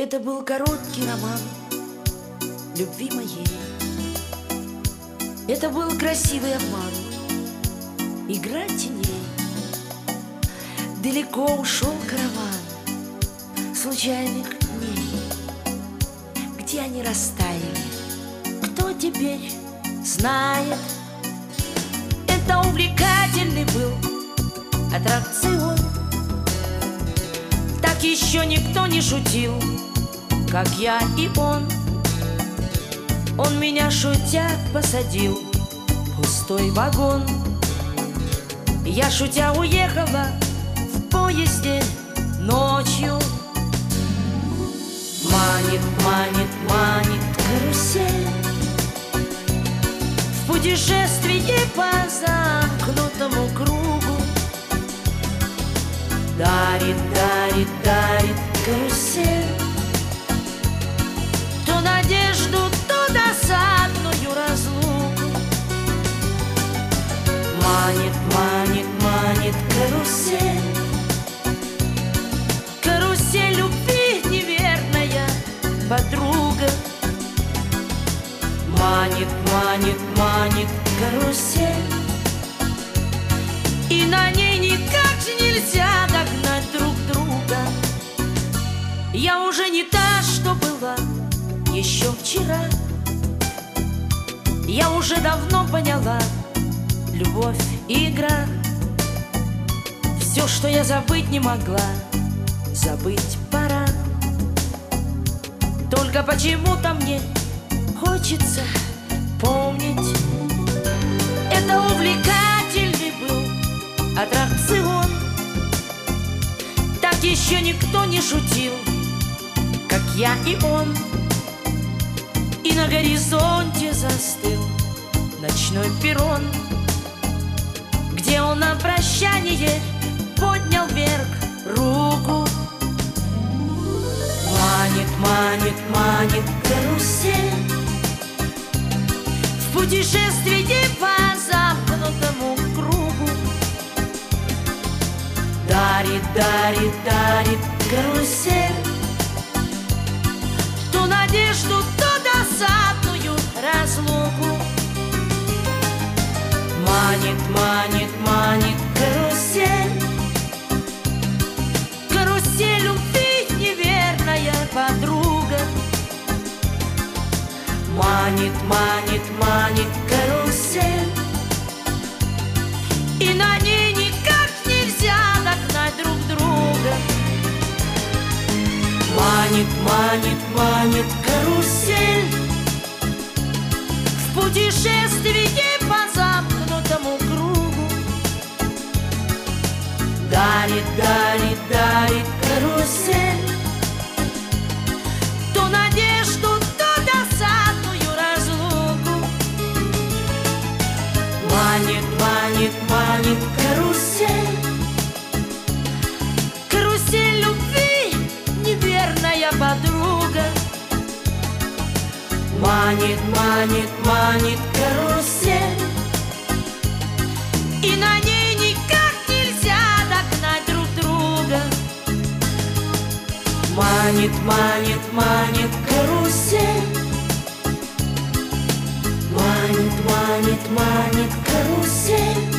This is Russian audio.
Это был короткий роман любви моей. Это был красивый обман, игра теней. Далеко ушел караван случайных дней. Где они растаяли, кто теперь знает? Это увлекательный был аттракцион. Так еще никто не шутил, как я и он. Он меня, шутя, посадил в пустой вагон. Я, шутя, уехала в поезде ночью. Манит, манит, манит карусель в путешествии по замкнутому кругу. Дарит, дарит, дарит карусель то надежду, то досадную разлуку. Манит, манит, манит карусель, карусель любви, неверная подруга. Манит, манит, манит карусель, и на ней никак же нельзя догнать друг друга. Я уже не та, что была еще вчера. Я уже давно поняла, любовь — игра. Все, что я забыть не могла, забыть пора. Только почему-то мне хочется помнить. Это увлекательный был аттракцион. Так еще никто не шутил, как я и он. И на горизонте застыл ночной перрон, где он на прощание поднял вверх руку. Манит, манит, манит карусель в путешествии по замкнутому кругу. Дарит, дарит, дарит карусель то надежду, то досадную разлуку. Манит, манит, манит карусель, карусель любви, неверная подруга. Манит, манит, манит карусель, и на ней никак нельзя догнать друг друга. Манит, манит, манит карусель в путешествии по замкнутому кругу. Дарит, дарит, дарит карусель то надежду, то досадную разлуку. Манит, манит, манит карусель, карусель любви, неверная подруга. Манит, манит, манит карусель, и на ней никак нельзя догнать друг друга. Манит, манит, манит карусель, манит, манит, манит карусель.